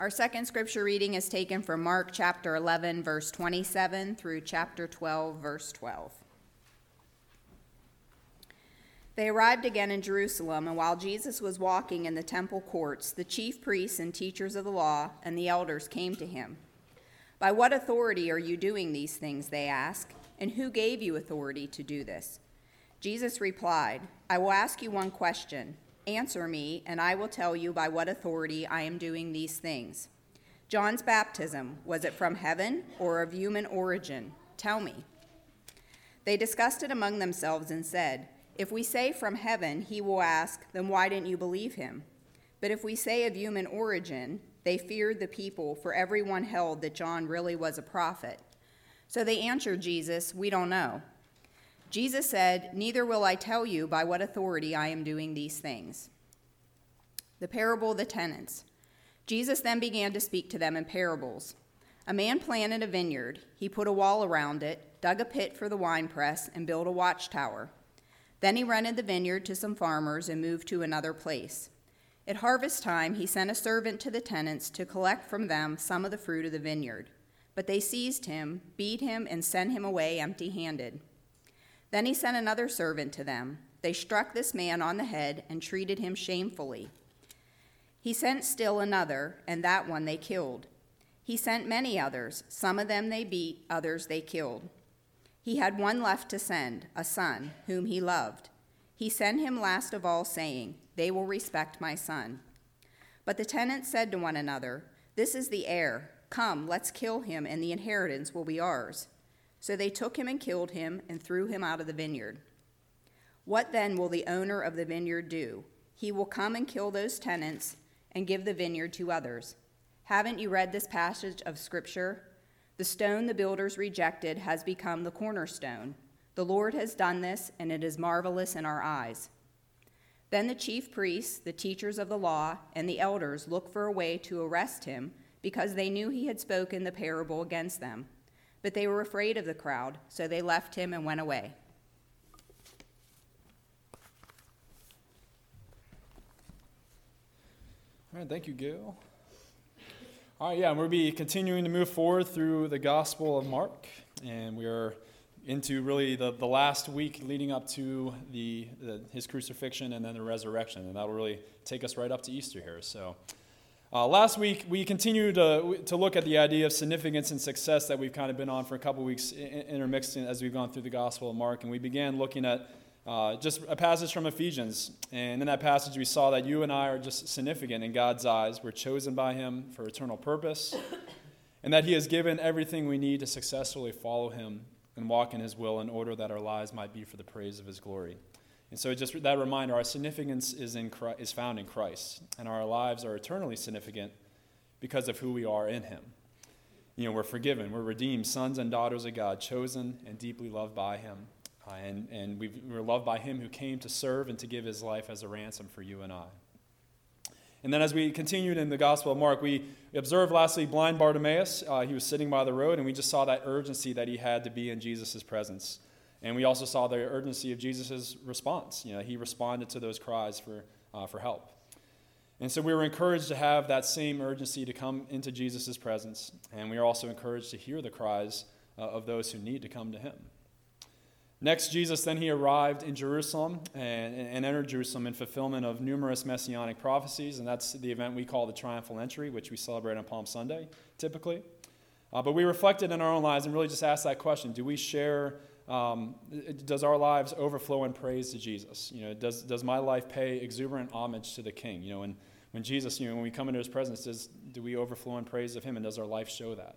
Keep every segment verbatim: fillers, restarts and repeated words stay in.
Our second scripture reading is taken from Mark chapter eleven, verse twenty-seven through chapter twelve, verse twelve. They arrived again in Jerusalem, and while Jesus was walking in the temple courts, the chief priests and teachers of the law and the elders came to him. "By what authority are you doing these things?" they asked, "and who gave you authority to do this?" Jesus replied, "I will ask you one question. Answer me, and I will tell you by what authority I am doing these things. John's baptism, was it from heaven or of human origin? Tell me." They discussed it among themselves and said, "If we say from heaven, he will ask, then why didn't you believe him? But if we say of human origin," they feared the people, for everyone held that John really was a prophet. So they answered Jesus, "We don't know." Jesus said, "Neither will I tell you by what authority I am doing these things." The parable of the tenants. Jesus then began to speak to them in parables. A man planted a vineyard. He put a wall around it, dug a pit for the winepress, and built a watchtower. Then he rented the vineyard to some farmers and moved to another place. At harvest time, he sent a servant to the tenants to collect from them some of the fruit of the vineyard. But they seized him, beat him, and sent him away empty-handed. Then he sent another servant to them. They struck this man on the head and treated him shamefully. He sent still another, and that one they killed. He sent many others. Some of them they beat, others they killed. He had one left to send, a son, whom he loved. He sent him last of all, saying, "They will respect my son." But the tenants said to one another, "This is the heir. Come, let's kill him, and the inheritance will be ours." So they took him and killed him and threw him out of the vineyard. What then will the owner of the vineyard do? He will come and kill those tenants and give the vineyard to others. Haven't you read this passage of Scripture? The stone the builders rejected has become the cornerstone. The Lord has done this, and it is marvelous in our eyes. Then the chief priests, the teachers of the law, and the elders looked for a way to arrest him because they knew he had spoken the parable against them. But they were afraid of the crowd, so they left him and went away. All right, thank you, Gail. All right, yeah, we'll be continuing to move forward through the Gospel of Mark, and we are into really the, the last week leading up to the, the his crucifixion and then the resurrection, and that will really take us right up to Easter here. So, uh, last week we continued to to look at the idea of significance and success that we've kind of been on for a couple weeks, intermixed as we've gone through the Gospel of Mark, and we began looking at Uh, just a passage from Ephesians. And in that passage, we saw that you and I are just significant in God's eyes. We're chosen by him for eternal purpose, and that he has given everything we need to successfully follow him and walk in his will in order that our lives might be for the praise of his glory. And so just that reminder, our significance is in Christ, is found in Christ, and our lives are eternally significant because of who we are in him. You know, we're forgiven, we're redeemed, sons and daughters of God, chosen and deeply loved by him. Uh, and and we've, we're loved by him who came to serve and to give his life as a ransom for you and I. And then as we continued in the Gospel of Mark, we observed lastly blind Bartimaeus. Uh, he was sitting by the road, and we just saw that urgency that he had to be in Jesus' presence. And we also saw the urgency of Jesus' response. You know, he responded to those cries for uh, for help. And so we were encouraged to have that same urgency to come into Jesus' presence. And we are also encouraged to hear the cries uh, of those who need to come to him. Next, Jesus, then he arrived in Jerusalem and, and entered Jerusalem in fulfillment of numerous messianic prophecies, and that's the event we call the Triumphal Entry, which we celebrate on Palm Sunday, typically. Uh, but we reflected in our own lives and really just asked that question: do we share, um, does our lives overflow in praise to Jesus? You know, does does my life pay exuberant homage to the King? You know, when, when Jesus, you know, when we come into his presence, does, do we overflow in praise of him, and does our life show that?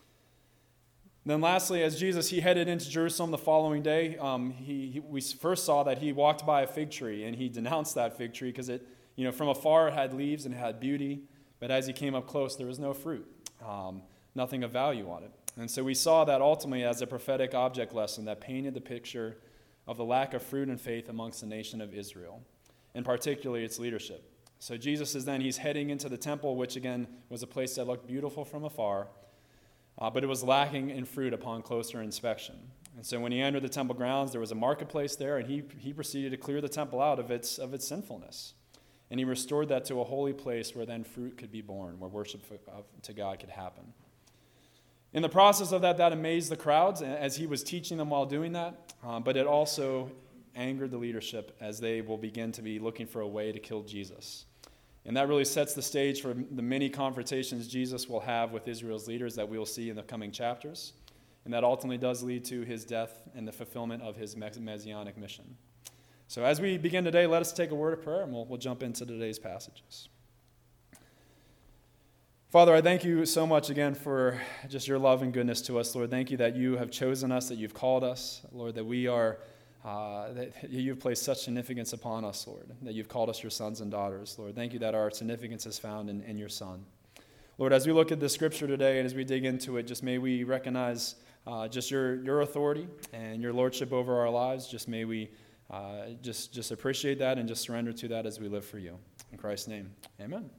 Then lastly, as Jesus, he headed into Jerusalem the following day, um, he, he we first saw that he walked by a fig tree, and he denounced that fig tree because it, you know, from afar it had leaves and it had beauty, but as he came up close, there was no fruit, um, nothing of value on it. And so we saw that ultimately as a prophetic object lesson that painted the picture of the lack of fruit and faith amongst the nation of Israel, and particularly its leadership. So Jesus is then, he's heading into the temple, which again was a place that looked beautiful from afar, Uh, but it was lacking in fruit upon closer inspection. And so when he entered the temple grounds, there was a marketplace there, and he he proceeded to clear the temple out of its of its sinfulness. And he restored that to a holy place where then fruit could be born, where worship to God could happen. In the process of that, that amazed the crowds as he was teaching them while doing that, um, but it also angered the leadership as they will begin to be looking for a way to kill Jesus. And that really sets the stage for the many confrontations Jesus will have with Israel's leaders that we will see in the coming chapters. And that ultimately does lead to his death and the fulfillment of his messianic mission. So as we begin today, let us take a word of prayer, and we'll, we'll jump into today's passages. Father, I thank you so much again for just your love and goodness to us, Lord. Thank you that you have chosen us, that you've called us, Lord, that we are, uh, that you've placed such significance upon us, Lord, that you've called us your sons and daughters, Lord. Thank you that our significance is found in, in your Son. Lord, as we look at the scripture today and as we dig into it, just may we recognize uh, just your, your authority and your lordship over our lives. Just may we uh, just, just appreciate that and just surrender to that as we live for you. In Christ's name, amen.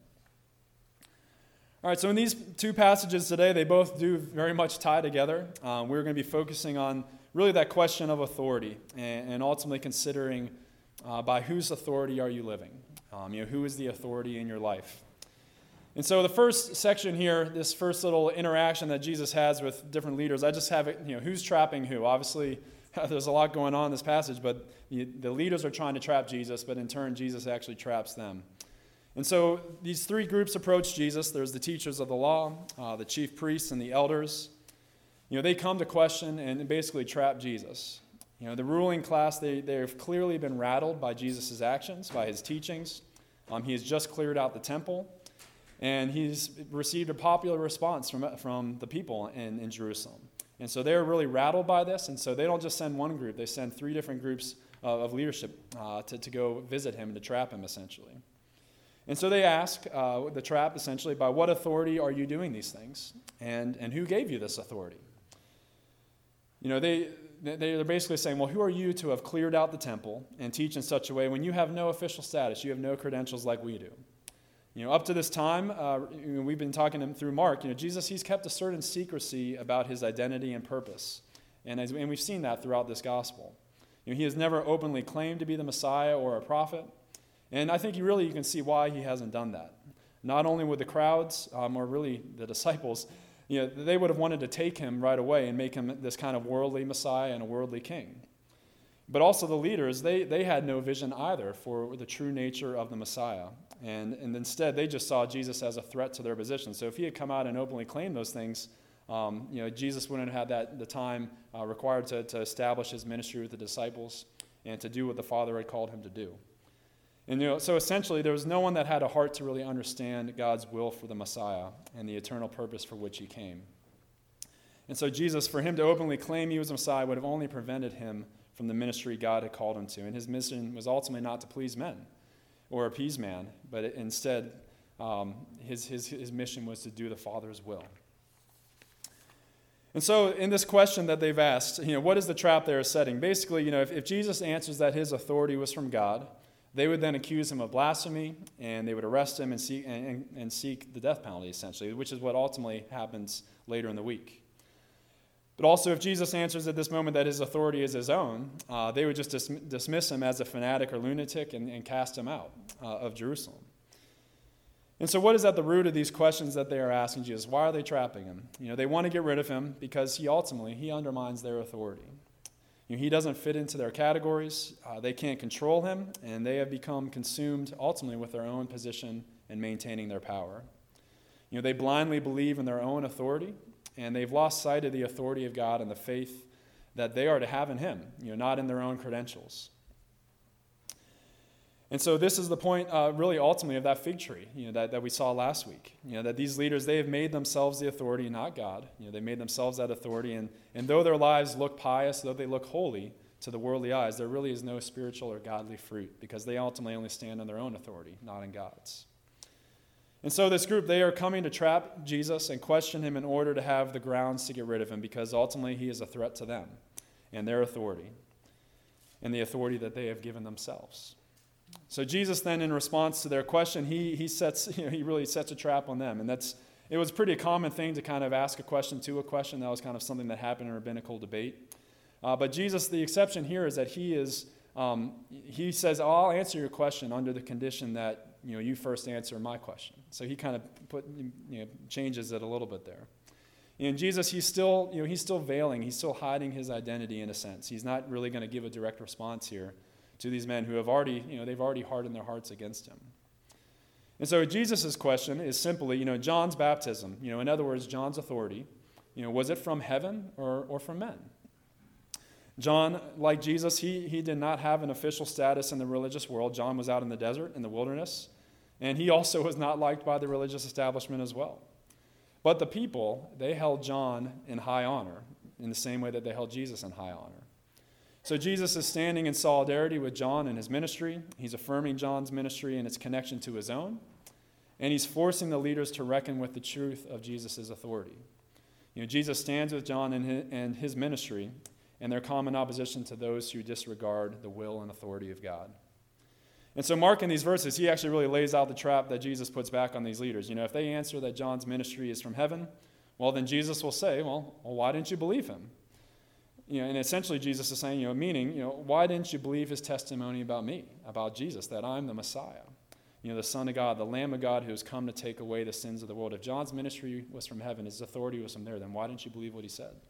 All right, so in these two passages today, they both do very much tie together. Um, we're going to be focusing on really that question of authority and, and ultimately considering uh, by whose authority are you living? Um, you know, who is the authority in your life? And so the first section here, this first little interaction that Jesus has with different leaders, I just have it, you know, who's trapping who? Obviously, there's a lot going on in this passage, but the, the leaders are trying to trap Jesus, but in turn, Jesus actually traps them. And so these three groups approach Jesus. There's the teachers of the law, uh, the chief priests, and the elders. You know, they come to question and basically trap Jesus. You know, the ruling class, they, they've clearly been rattled by Jesus' actions, by his teachings. Um, he has just cleared out the temple, and he's received a popular response from, from the people in, in Jerusalem. And so they're really rattled by this, and so they don't just send one group. They send three different groups of, of leadership uh, to, to go visit him and to trap him, essentially. And so they ask uh, the trap, essentially, by what authority are you doing these things? And, and who gave you this authority? You know, they, they're basically saying, well, who are you to have cleared out the temple and teach in such a way when you have no official status, you have no credentials like we do? You know, up to this time, uh, we've been talking through Mark, you know, Jesus, he's kept a certain secrecy about his identity and purpose. And, as, and we've seen that throughout this gospel. You know, he has never openly claimed to be the Messiah or a prophet. And I think you really you can see why he hasn't done that. Not only with the crowds, um, or really the disciples, you know, they would have wanted to take him right away and make him this kind of worldly Messiah and a worldly king. But also the leaders, they, they had no vision either for the true nature of the Messiah. And, and instead, they just saw Jesus as a threat to their position. So if he had come out and openly claimed those things, um, you know, Jesus wouldn't have had that, the time uh, required to, to establish his ministry with the disciples and to do what the Father had called him to do. And you know, so essentially, there was no one that had a heart to really understand God's will for the Messiah and the eternal purpose for which he came. And so Jesus, for him to openly claim he was Messiah, would have only prevented him from the ministry God had called him to. And his mission was ultimately not to please men or appease man, but instead, um, his, his, his mission was to do the Father's will. And so in this question that they've asked, you know, what is the trap they're setting? Basically, you know, if, if Jesus answers that his authority was from God, they would then accuse him of blasphemy, and they would arrest him and seek, and, and seek the death penalty, essentially, which is what ultimately happens later in the week. But also, if Jesus answers at this moment that his authority is his own, uh, they would just dis- dismiss him as a fanatic or lunatic and, and cast him out uh, of Jerusalem. And so what is at the root of these questions that they are asking Jesus? Why are they trapping him? You know, they want to get rid of him because he ultimately, he undermines their authority. You know, he doesn't fit into their categories. Uh, they can't control him, and they have become consumed ultimately with their own position and maintaining their power. You know, they blindly believe in their own authority, and they've lost sight of the authority of God and the faith that they are to have in him, you know, not in their own credentials. And so this is the point, uh, really, ultimately, of that fig tree, you know, that, that we saw last week. You know, that these leaders, they have made themselves the authority, not God. You know, they made themselves that authority, and, and though their lives look pious, though they look holy to the worldly eyes, there really is no spiritual or godly fruit, because they ultimately only stand on their own authority, not in God's. And so this group, they are coming to trap Jesus and question him in order to have the grounds to get rid of him, because ultimately he is a threat to them and their authority and the authority that they have given themselves. So Jesus then, in response to their question, he he sets you know, he really sets a trap on them, and that's it was a pretty common thing to kind of ask a question to a question. That was kind of something that happened in rabbinical debate. Uh, but Jesus, the exception here is that he is um, he says, oh, "I'll answer your question under the condition that you know, you first answer my question. So he kind of put, you know, changes it a little bit there. And Jesus, he's still, you know, he's still veiling, he's still hiding his identity in a sense. He's not really going to give a direct response here to these men who have already, you know, they've already hardened their hearts against him. And so Jesus' question is simply, you know, John's baptism, you know, in other words, John's authority, you know, was it from heaven or, or from men? John, like Jesus, he, he did not have an official status in the religious world. John was out in the desert, in the wilderness, and he also was not liked by the religious establishment as well. But the people, they held John in high honor in the same way that they held Jesus in high honor. So Jesus is standing in solidarity with John and his ministry. He's affirming John's ministry and its connection to his own. And he's forcing the leaders to reckon with the truth of Jesus' authority. You know, Jesus stands with John and his, and his ministry and their common opposition to those who disregard the will and authority of God. And so Mark, in these verses, he actually really lays out the trap that Jesus puts back on these leaders. You know, if they answer that John's ministry is from heaven, well, then Jesus will say, well, well why didn't you believe him? You know, and essentially Jesus is saying, you know, meaning, you know, why didn't you believe his testimony about me, about Jesus, that I'm the Messiah, you know, the Son of God, the Lamb of God who has come to take away the sins of the world. If John's ministry was from heaven, his authority was from there, then why didn't you believe what he said?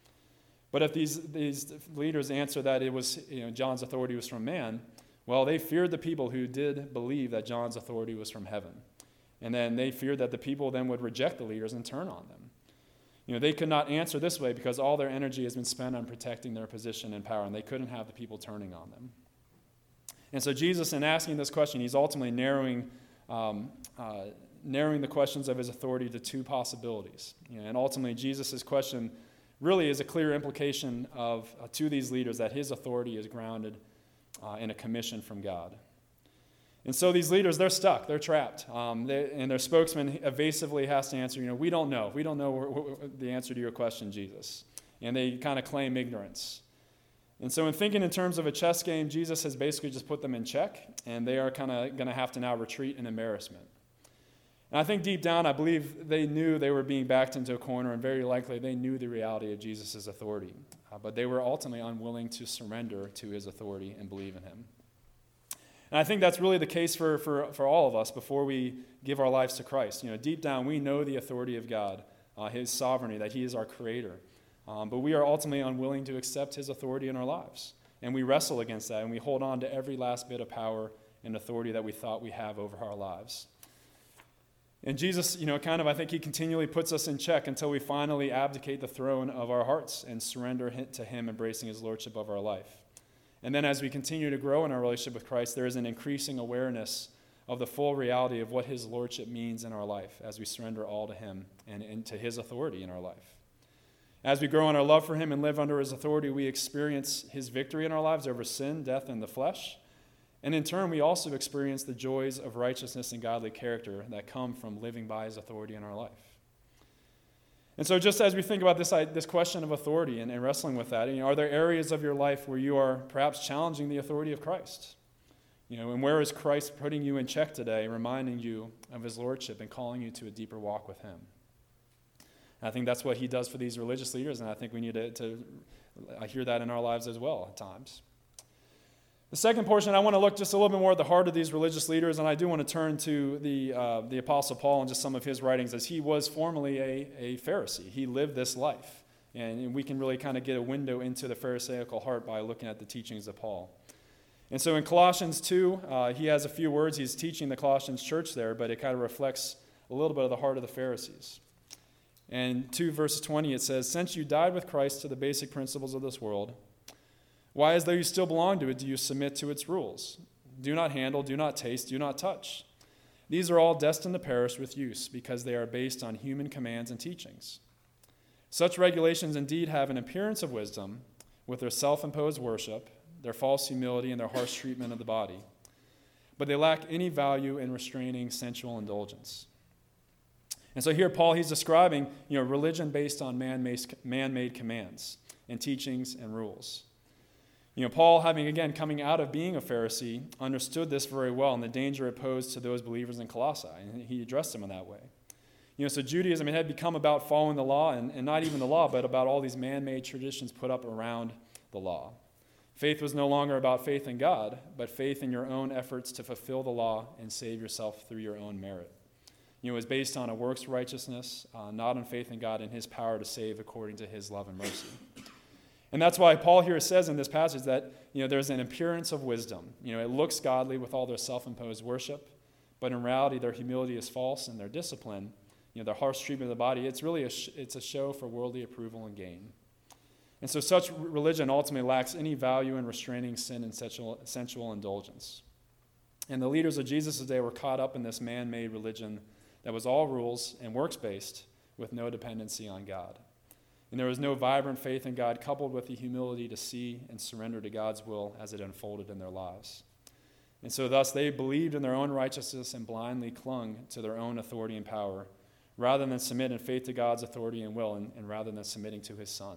But if these, these leaders answer that it was, you know, John's authority was from man, well, they feared the people who did believe that John's authority was from heaven. And then they feared that the people then would reject the leaders and turn on them. You know, they could not answer this way because all their energy has been spent on protecting their position and power, and they couldn't have the people turning on them. And so Jesus, in asking this question, he's ultimately narrowing, um, uh, narrowing the questions of his authority to two possibilities. You know, and ultimately, Jesus' question really is a clear implication of uh, to these leaders that his authority is grounded uh, in a commission from God. And so these leaders, they're stuck, they're trapped. Um, they, and their spokesman evasively has to answer, you know, we don't know. We don't know wh- wh- the answer to your question, Jesus. And they kind of claim ignorance. And so in thinking in terms of a chess game, Jesus has basically just put them in check, and they are kind of going to have to now retreat in embarrassment. And I think deep down, I believe they knew they were being backed into a corner, and very likely they knew the reality of Jesus' authority. Uh, but they were ultimately unwilling to surrender to his authority and believe in him. And I think that's really the case for, for, for all of us before we give our lives to Christ. You know, deep down, we know the authority of God, uh, his sovereignty, that he is our creator. Um, but we are ultimately unwilling to accept his authority in our lives. And we wrestle against that, and we hold on to every last bit of power and authority that we thought we have over our lives. And Jesus, you know, kind of, I think he continually puts us in check until we finally abdicate the throne of our hearts and surrender to him, embracing his lordship of our life. And then as we continue to grow in our relationship with Christ, there is an increasing awareness of the full reality of what his lordship means in our life as we surrender all to him and, and to his authority in our life. As we grow in our love for him and live under his authority, we experience his victory in our lives over sin, death, and the flesh. And in turn, we also experience the joys of righteousness and godly character that come from living by his authority in our life. And so just as we think about this, this question of authority and, and wrestling with that, you know, are there areas of your life where you are perhaps challenging the authority of Christ? You know, and where is Christ putting you in check today, reminding you of his lordship and calling you to a deeper walk with him? And I think that's what he does for these religious leaders, and I think we need to, to I hear that in our lives as well at times. The second portion, I want to look just a little bit more at the heart of these religious leaders, and I do want to turn to the uh, the Apostle Paul and just some of his writings, as he was formerly a, a Pharisee. He lived this life, and we can really kind of get a window into the Pharisaical heart by looking at the teachings of Paul. And so in Colossians two, uh, he has a few words. He's teaching the Colossians church there, but it kind of reflects a little bit of the heart of the Pharisees. And two verses twenty, it says, "Since you died with Christ to the basic principles of this world, why, as though you still belong to it, do you submit to its rules? Do not handle, do not taste, do not touch. These are all destined to perish with use, because they are based on human commands and teachings. Such regulations indeed have an appearance of wisdom, with their self-imposed worship, their false humility, and their harsh treatment of the body. But they lack any value in restraining sensual indulgence." And so here Paul, he's describing, you know, religion based on man-made, man-made commands and teachings and rules. You know, Paul, having, again, coming out of being a Pharisee, understood this very well and the danger it posed to those believers in Colossae, and he addressed them in that way. You know, so Judaism, it had become about following the law, and, and not even the law, but about all these man-made traditions put up around the law. Faith was no longer about faith in God, but faith in your own efforts to fulfill the law and save yourself through your own merit. You know, it was based on a works righteousness, uh, not on faith in God and his power to save according to his love and mercy. And that's why Paul here says in this passage that, you know, there's an appearance of wisdom. You know, it looks godly with all their self-imposed worship, but in reality their humility is false and their discipline, you know, their harsh treatment of the body, it's really a sh- it's a show for worldly approval and gain. And so such religion ultimately lacks any value in restraining sin and sensual, sensual indulgence. And the leaders of Jesus' day were caught up in this man-made religion that was all rules and works-based with no dependency on God. And there was no vibrant faith in God coupled with the humility to see and surrender to God's will as it unfolded in their lives. And so thus they believed in their own righteousness and blindly clung to their own authority and power rather than submit in faith to God's authority and will, and, and rather than submitting to his Son.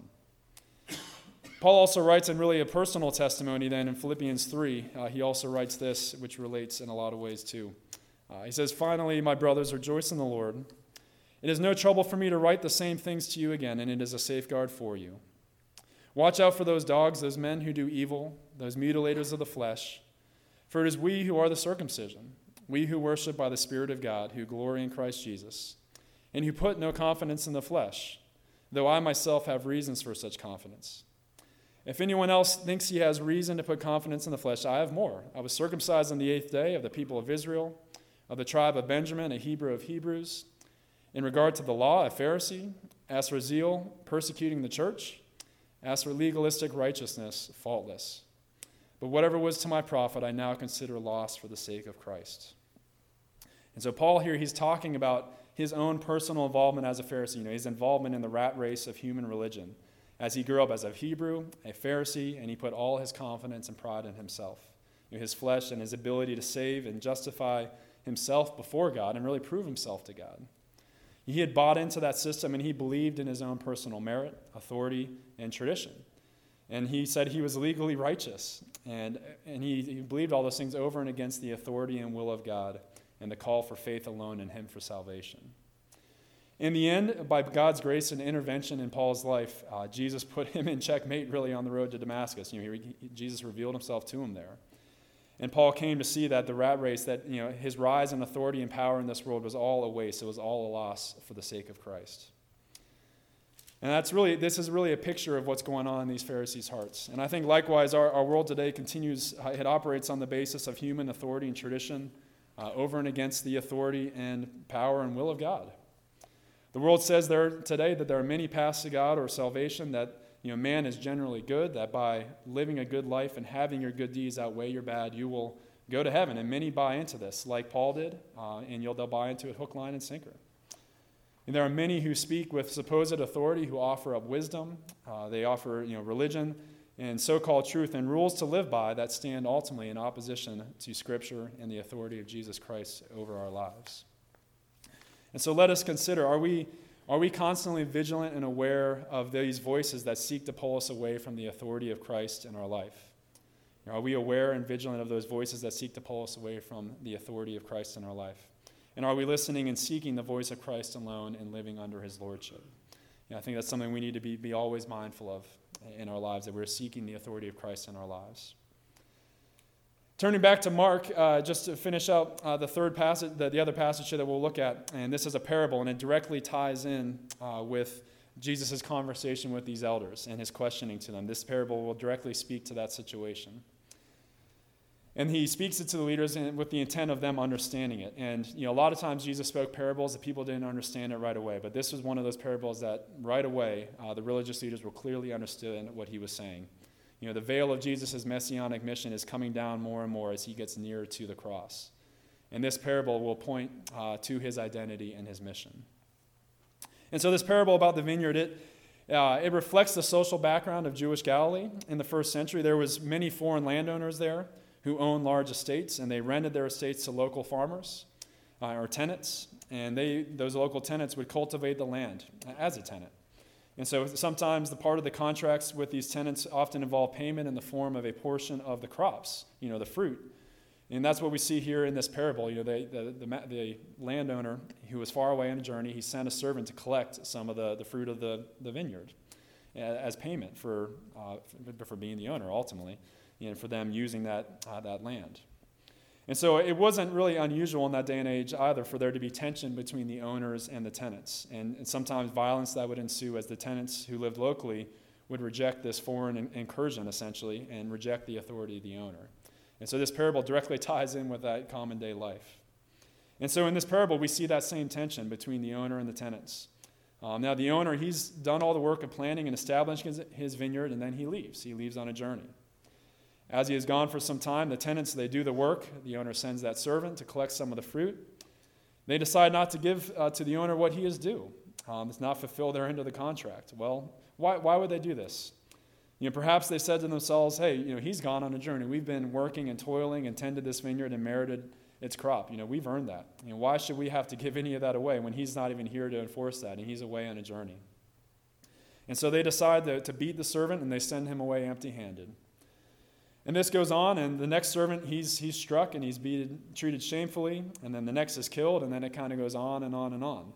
Paul also writes in really a personal testimony then in Philippians three. Uh, he also writes this, which relates in a lot of ways too. Uh, he says, "Finally, my brothers, rejoice in the Lord. It is no trouble for me to write the same things to you again, and it is a safeguard for you. Watch out for those dogs, those men who do evil, those mutilators of the flesh. For it is we who are the circumcision, we who worship by the Spirit of God, who glory in Christ Jesus, and who put no confidence in the flesh, though I myself have reasons for such confidence. If anyone else thinks he has reason to put confidence in the flesh, I have more. I was circumcised on the eighth day of the people of Israel, of the tribe of Benjamin, a Hebrew of Hebrews. In regard to the law, a Pharisee. As for zeal, persecuting the church. As for legalistic righteousness, faultless. But whatever was to my profit, I now consider loss for the sake of Christ." And so Paul here, he's talking about his own personal involvement as a Pharisee, you know, his involvement in the rat race of human religion, as he grew up as a Hebrew, a Pharisee, and he put all his confidence and pride in himself, you know, his flesh and his ability to save and justify himself before God and really prove himself to God. He had bought into that system, and he believed in his own personal merit, authority, and tradition. And he said he was legally righteous, and, and he, he believed all those things over and against the authority and will of God and the call for faith alone in him for salvation. In the end, by God's grace and intervention in Paul's life, uh, Jesus put him in checkmate really on the road to Damascus. You know, he, he, Jesus revealed himself to him there. And Paul came to see that the rat race, that, you know, his rise in authority and power in this world was all a waste. It was all a loss for the sake of Christ. And that's really, this is really a picture of what's going on in these Pharisees' hearts. And I think likewise our, our world today continues, it operates on the basis of human authority and tradition uh, over and against the authority and power and will of God. The world says there today that there are many paths to God or salvation, that, you know, man is generally good, that by living a good life and having your good deeds outweigh your bad, you will go to heaven. And many buy into this, like Paul did, uh, and you'll, they'll buy into it hook, line, and sinker. And there are many who speak with supposed authority, who offer up wisdom. Uh, they offer, you know, religion and so-called truth and rules to live by that stand ultimately in opposition to Scripture and the authority of Jesus Christ over our lives. And so let us consider, are we are we constantly vigilant and aware of these voices that seek to pull us away from the authority of Christ in our life? Are we aware and vigilant of those voices that seek to pull us away from the authority of Christ in our life? And are we listening and seeking the voice of Christ alone and living under his lordship? You know, I think that's something we need to be, be always mindful of in our lives, that we're seeking the authority of Christ in our lives. Turning back to Mark, uh, just to finish out uh, the third passage, the, the other passage that we'll look at, and this is a parable, and it directly ties in uh, with Jesus' conversation with these elders and his questioning to them. This parable will directly speak to that situation. And he speaks it to the leaders with the intent of them understanding it. And, you know, a lot of times Jesus spoke parables that people didn't understand it right away, but this was one of those parables that right away uh, the religious leaders were clearly understood what he was saying. You know, the veil of Jesus' messianic mission is coming down more and more as he gets nearer to the cross. And this parable will point uh, to his identity and his mission. And so this parable about the vineyard, it uh, it reflects the social background of Jewish Galilee. In the first century, there was many foreign landowners there who owned large estates, and they rented their estates to local farmers uh, or tenants. And they those local tenants would cultivate the land as a tenant. And so sometimes the part of the contracts with these tenants often involve payment in the form of a portion of the crops, you know, the fruit. And that's what we see here in this parable. You know, they, the, the, the landowner who was far away on a journey, he sent a servant to collect some of the, the fruit of the, the vineyard. as payment for uh, for being the owner ultimately, and for them using that uh, that land. And so it wasn't really unusual in that day and age either for there to be tension between the owners and the tenants, and, and sometimes violence that would ensue as the tenants who lived locally would reject this foreign in- incursion essentially and reject the authority of the owner. And so this parable directly ties in with that common day life. And so in this parable, we see that same tension between the owner and the tenants. Um, now, the owner, he's done all the work of planting and establishing his, his vineyard, and then he leaves. He leaves on a journey. As he has gone for some time, the tenants, they do the work. The owner sends that servant to collect some of the fruit. They decide not to give uh, to the owner what he is due. Um, it's not fulfill their end of the contract. Well, why, why would they do this? You know, perhaps they said to themselves, hey, you know, he's gone on a journey. We've been working and toiling and tended this vineyard and merited its crop. You know, we've earned that. You know, why should we have to give any of that away when he's not even here to enforce that and he's away on a journey? And so they decide to, to beat the servant, and they send him away empty-handed. And this goes on, and the next servant, he's he's struck and he's beaten, treated shamefully, and then the next is killed, and then it kind of goes on and on and on.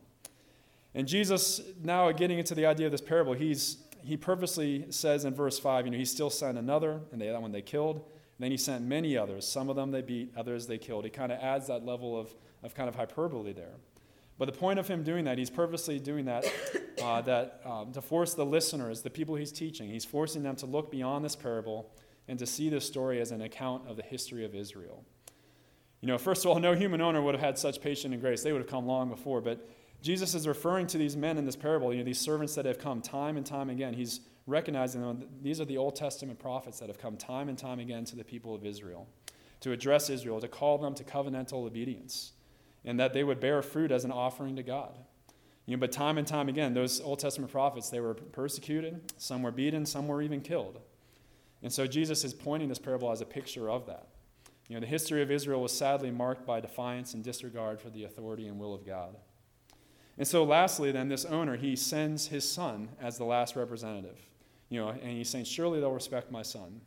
And Jesus, now getting into the idea of this parable, he's he purposely says in verse five, you know, he still sent another, and they, that one they killed. And then he sent many others. Some of them they beat, others they killed. He kind of adds that level of, of kind of hyperbole there. But the point of him doing that, he's purposely doing that uh, that um, to force the listeners, the people he's teaching, he's forcing them to look beyond this parable and to see this story as an account of the history of Israel. You know, first of all, no human owner would have had such patience and grace. They would have come long before. But Jesus is referring to these men in this parable, you know, these servants that have come time and time again. He's recognizing them. These are the Old Testament prophets that have come time and time again to the people of Israel, to address Israel, to call them to covenantal obedience, and that they would bear fruit as an offering to God. You know, but time and time again, those Old Testament prophets, they were persecuted, some were beaten, some were even killed. And so Jesus is pointing this parable as a picture of that. You know, the history of Israel was sadly marked by defiance and disregard for the authority and will of God. And so lastly, then, this owner, he sends his son as the last representative. You know, and he's saying, surely they'll respect my son.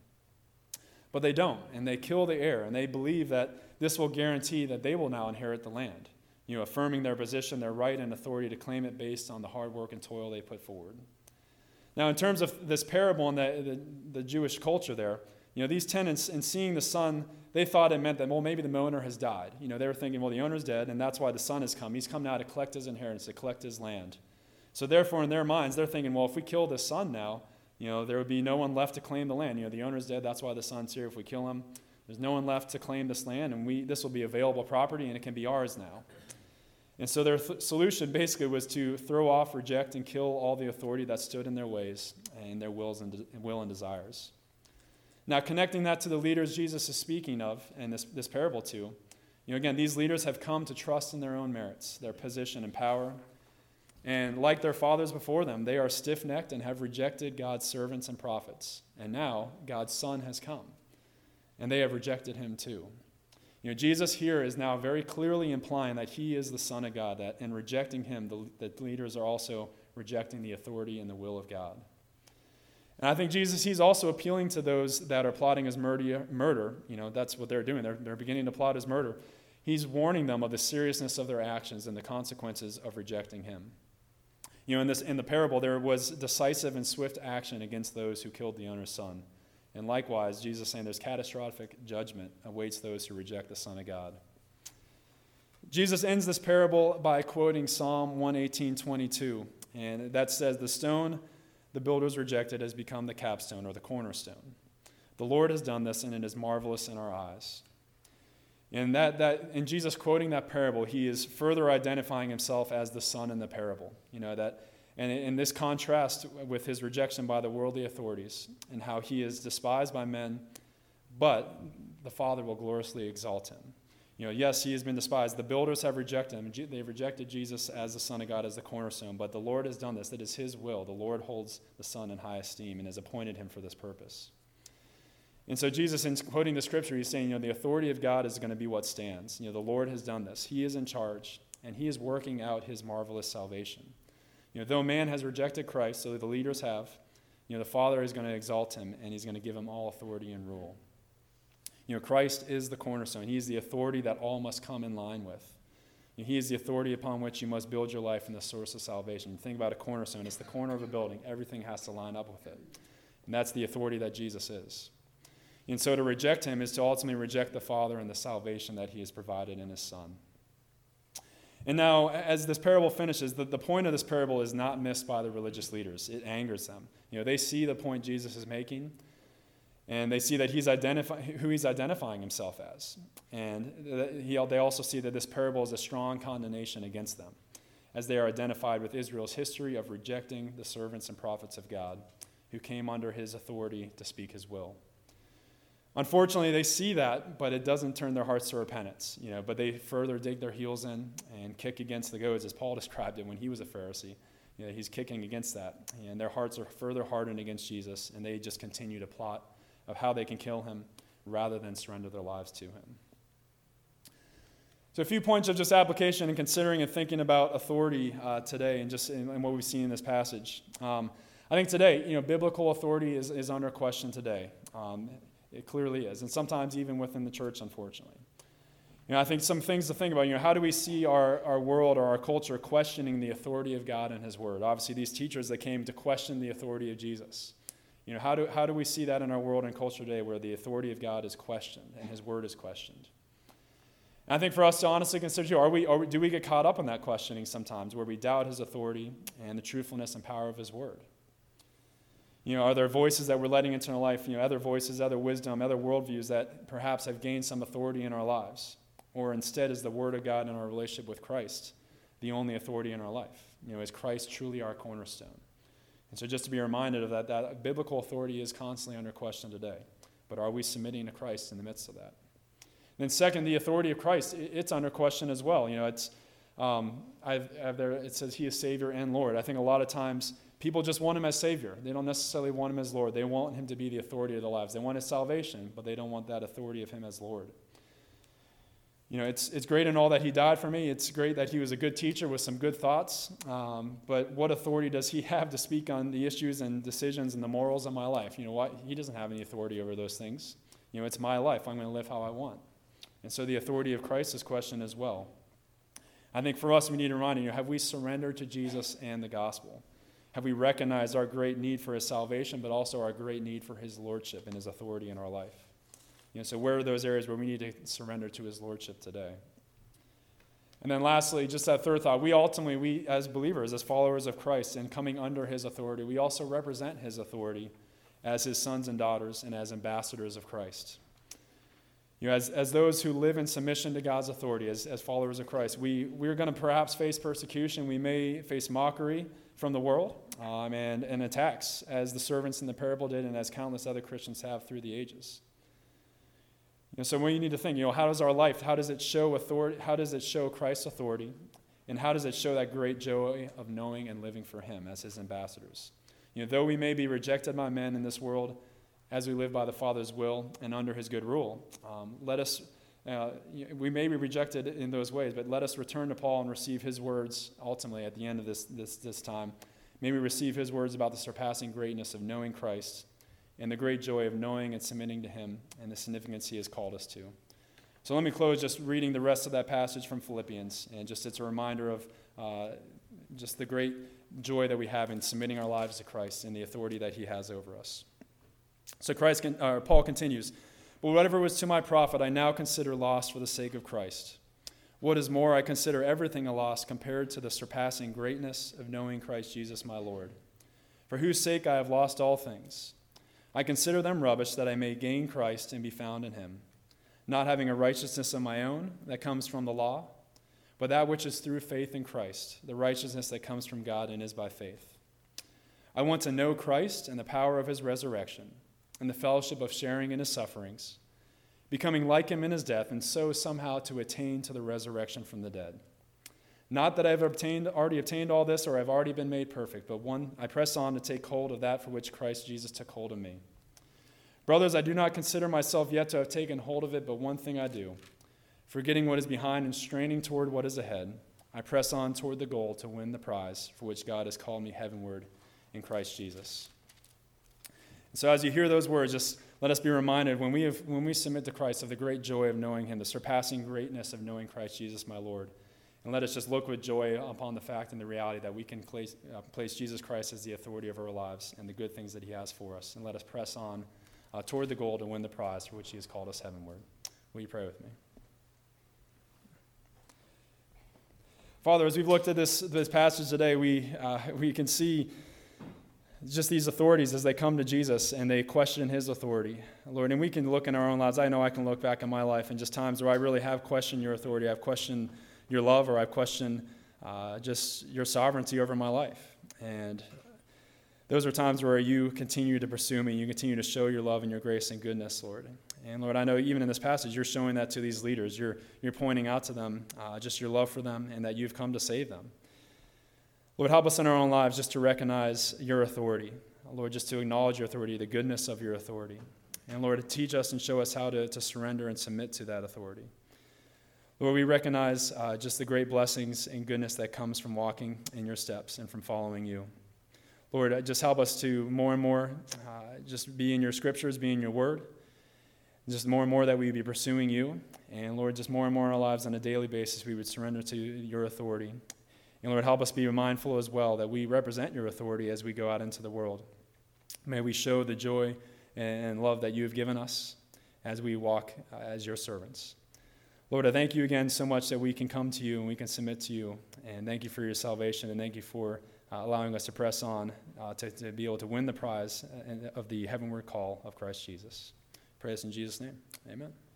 But they don't, and they kill the heir, and they believe that this will guarantee that they will now inherit the land, you know, affirming their position, their right and authority to claim it based on the hard work and toil they put forward. Now, in terms of this parable and the, the, the Jewish culture there, you know, these tenants, in seeing the son, they thought it meant that, well, maybe the owner has died. You know, they were thinking, well, the owner's dead, and that's why the son has come. He's come now to collect his inheritance, to collect his land. So therefore, in their minds, they're thinking, well, if we kill this son now, you know, there would be no one left to claim the land. You know, the owner's dead, that's why the son's here. If we kill him, there's no one left to claim this land, and we this will be available property, and it can be ours now. And so their th- solution basically was to throw off, reject, and kill all the authority that stood in their ways and their wills and de- will and desires. Now, connecting that to the leaders Jesus is speaking of and this, this parable to, you know, again, these leaders have come to trust in their own merits, their position and power. And like their fathers before them, they are stiff-necked and have rejected God's servants and prophets. And now God's Son has come, and they have rejected him too. You know, Jesus here is now very clearly implying that he is the Son of God, that in rejecting him, the, the leaders are also rejecting the authority and the will of God. And I think Jesus, he's also appealing to those that are plotting his murder. murder. You know, that's what they're doing. They're, they're beginning to plot his murder. He's warning them of the seriousness of their actions and the consequences of rejecting him. You know, in this in the parable, there was decisive and swift action against those who killed the owner's son. And likewise, Jesus is saying there's catastrophic judgment awaits those who reject the Son of God. Jesus ends this parable by quoting Psalm one eighteen twenty-two, and that says, "The stone the builders rejected has become the capstone," or the cornerstone. "The Lord has done this, and it is marvelous in our eyes." And that that in Jesus quoting that parable, he is further identifying himself as the son in the parable. You know that, and in this contrast with his rejection by the worldly authorities and how he is despised by men, but the Father will gloriously exalt him. You know, yes, he has been despised. The builders have rejected him. They've rejected Jesus as the Son of God, as the cornerstone. But the Lord has done this. It is his will. The Lord holds the Son in high esteem and has appointed him for this purpose. And so Jesus, in quoting the scripture, he's saying, you know, the authority of God is going to be what stands. You know, the Lord has done this. He is in charge, and he is working out his marvelous salvation. You know, though man has rejected Christ, so the leaders have, you know, the Father is going to exalt him, and he's going to give him all authority and rule. You know, Christ is the cornerstone. He is the authority that all must come in line with. He is the authority upon which you must build your life and the source of salvation. You think about a cornerstone. It's the corner of a building. Everything has to line up with it. And that's the authority that Jesus is. And so to reject him is to ultimately reject the Father and the salvation that he has provided in his Son. And now, as this parable finishes, the, the point of this parable is not missed by the religious leaders. It angers them. You know, they see the point Jesus is making, and they see that he's identify, who he's identifying himself as. And he, they also see that this parable is a strong condemnation against them, as they are identified with Israel's history of rejecting the servants and prophets of God who came under his authority to speak his will. Unfortunately, they see that, but it doesn't turn their hearts to repentance. You know, but they further dig their heels in and kick against the goads, as Paul described it when he was a Pharisee. You know, he's kicking against that, and their hearts are further hardened against Jesus, and they just continue to plot of how they can kill him rather than surrender their lives to him. So a few points of just application and considering and thinking about authority uh, today and just in, in what we've seen in this passage. Um, I think today, you know, biblical authority is, is under question today. Um, It clearly is, and sometimes even within the church, unfortunately. You know, I think some things to think about, you know, how do we see our, our world or our culture questioning the authority of God and his word? Obviously, these teachers that came to question the authority of Jesus. You know, how do, how do we see that in our world and culture today where the authority of God is questioned and his word is questioned? And I think for us to honestly consider, too, are we, are we, do we get caught up in that questioning sometimes where we doubt his authority and the truthfulness and power of his word? You know, are there voices that we're letting into our life, you know, other voices, other wisdom, other worldviews that perhaps have gained some authority in our lives? Or instead is the Word of God in our relationship with Christ the only authority in our life? You know, is Christ truly our cornerstone? And so just to be reminded of that, that biblical authority is constantly under question today. But are we submitting to Christ in the midst of that? And then second, the authority of Christ, it's under question as well. You know, it's um, I've, I've there, it says he is Savior and Lord. I think a lot of times people just want him as Savior. They don't necessarily want him as Lord. They want him to be the authority of their lives. They want his salvation, but they don't want that authority of him as Lord. You know, it's it's great in all that he died for me. It's great that he was a good teacher with some good thoughts. Um, but what authority does he have to speak on the issues and decisions and the morals of my life? You know what? He doesn't have any authority over those things. You know, it's my life. I'm going to live how I want. And so the authority of Christ is questioned as well. I think for us, we need to remind you, have we surrendered to Jesus and the gospel? Have we recognized our great need for his salvation, but also our great need for his lordship and his authority in our life? You know, so where are those areas where we need to surrender to his lordship today? And then lastly, just that third thought, we ultimately, we as believers, as followers of Christ and coming under his authority, we also represent his authority as his sons and daughters and as ambassadors of Christ. You know, as, as those who live in submission to God's authority, as, as followers of Christ, we, we're going to perhaps face persecution. We may face mockery from the world um, and, and attacks, as the servants in the parable did and as countless other Christians have through the ages. You know, so we need to think, you know, how does our life, how does it show authority, how does it show Christ's authority, and how does it show that great joy of knowing and living for him as his ambassadors? You know, though we may be rejected by men in this world, as we live by the Father's will and under his good rule, um, let us, uh, we may be rejected in those ways, but let us return to Paul and receive his words ultimately at the end of this, this, this time. May we receive his words about the surpassing greatness of knowing Christ and the great joy of knowing and submitting to him and the significance he has called us to. So let me close just reading the rest of that passage from Philippians, and just it's a reminder of uh, just the great joy that we have in submitting our lives to Christ and the authority that he has over us. So Christ, can, uh, Paul continues, "But whatever was to my profit, I now consider loss for the sake of Christ. What is more, I consider everything a loss compared to the surpassing greatness of knowing Christ Jesus my Lord, for whose sake I have lost all things. I consider them rubbish that I may gain Christ and be found in him, not having a righteousness of my own that comes from the law, but that which is through faith in Christ, the righteousness that comes from God and is by faith. I want to know Christ and the power of his resurrection, and the fellowship of sharing in his sufferings, becoming like him in his death, and so somehow to attain to the resurrection from the dead. Not that I have obtained, already obtained all this, or I have already been made perfect, but one I press on to take hold of that for which Christ Jesus took hold of me. Brothers, I do not consider myself yet to have taken hold of it, but one thing I do, forgetting what is behind and straining toward what is ahead, I press on toward the goal to win the prize for which God has called me heavenward in Christ Jesus." So as you hear those words, just let us be reminded when we have, when we submit to Christ of the great joy of knowing him, the surpassing greatness of knowing Christ Jesus my Lord, And let us just look with joy upon the fact and the reality that we can place, uh, place Jesus Christ as the authority of our lives and the good things that he has for us. And let us press on uh, toward the goal to win the prize for which he has called us heavenward. Will you pray with me? Father, as we've looked at this, this passage today, we, uh, we can see just these authorities as they come to Jesus and they question his authority, Lord. And we can look in our own lives. I know I can look back in my life and just times where I really have questioned your authority. I've questioned your love, or I've questioned uh, just your sovereignty over my life. And those are times where you continue to pursue me. You continue to show your love and your grace and goodness, Lord. And Lord, I know even in this passage, you're showing that to these leaders. You're, you're pointing out to them uh, just your love for them and that you've come to save them. Lord, help us in our own lives just to recognize your authority. Lord, just to acknowledge your authority, the goodness of your authority. And Lord, teach us and show us how to, to surrender and submit to that authority. Lord, we recognize uh, just the great blessings and goodness that comes from walking in your steps and from following you. Lord, just help us to more and more uh, just be in your scriptures, be in your word. Just more and more that we would be pursuing you. And Lord, just more and more in our lives on a daily basis, we would surrender to your authority. And Lord, help us be mindful as well that we represent your authority as we go out into the world. May we show the joy and love that you have given us as we walk uh, as your servants. Lord, I thank you again so much that we can come to you and we can submit to you. And thank you for your salvation, and thank you for uh, allowing us to press on uh, to, to be able to win the prize of the heavenward call of Christ Jesus. Pray this in Jesus' name. Amen.